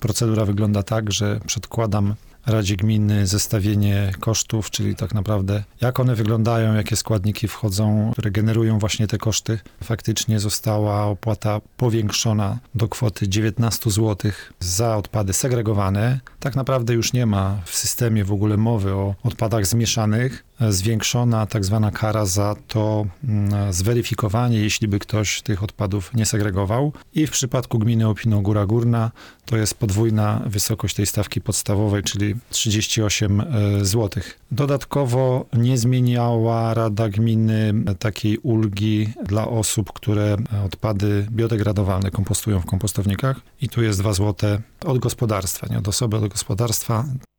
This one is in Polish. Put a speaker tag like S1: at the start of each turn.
S1: procedura wygląda tak, że przedkładam Radzie Gminy zestawienie kosztów, czyli tak naprawdę jak one wyglądają, jakie składniki wchodzą, które generują właśnie te koszty. Faktycznie została opłata powiększona do kwoty 19 zł za odpady segregowane. Tak naprawdę już nie ma w systemie w ogóle mowy o odpadach zmieszanych. Zwiększona tak zwana kara za to zweryfikowanie, jeśli by ktoś tych odpadów nie segregował. I w przypadku gminy Opinogóra Górna to jest podwójna wysokość tej stawki podstawowej, czyli 38 zł. Dodatkowo nie zmieniała Rada Gminy takiej ulgi dla osób, które odpady biodegradowalne kompostują w kompostownikach. I tu jest 2 zł od gospodarstwa, nie od osoby, od gospodarstwa.